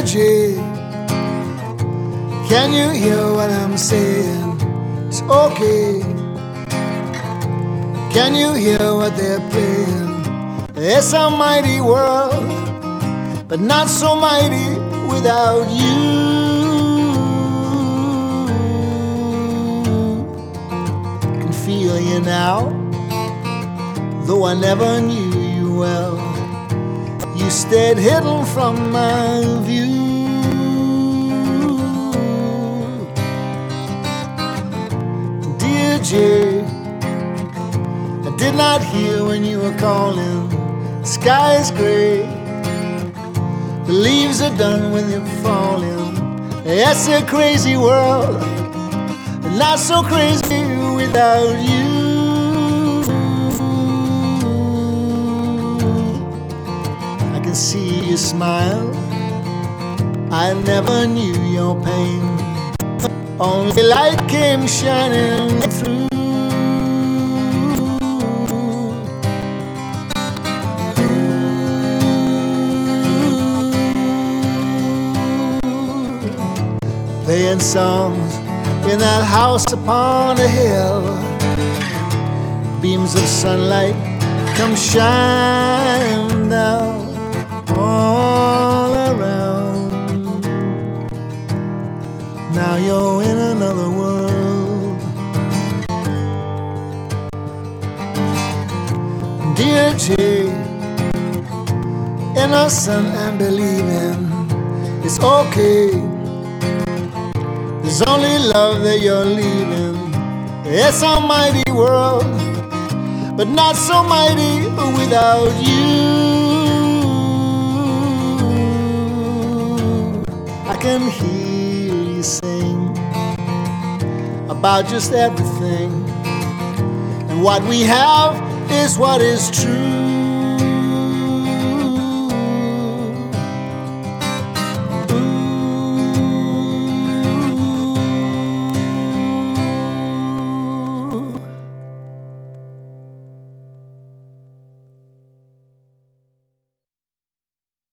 Jay, can you hear what I'm saying? It's okay. Can you hear what they're playing? It's a mighty world, but not so mighty without you. I can feel you now, though I never knew you well. You stayed hidden from my view. Dear Jay, I did not hear when you were calling. The sky is gray, the leaves are done when they're falling. It's a crazy world, not so crazy without you. I can see you smile, I never knew your pain. Only light came shining through. Playing songs in that house upon a hill. Beams of sunlight come shine down all around. Now you're in another world. Dear Jay, innocent and believing, it's okay. There's only love that you're leaving. It's a mighty world, but not so mighty without you. I can hear you sing about just everything, and what we have is what is true.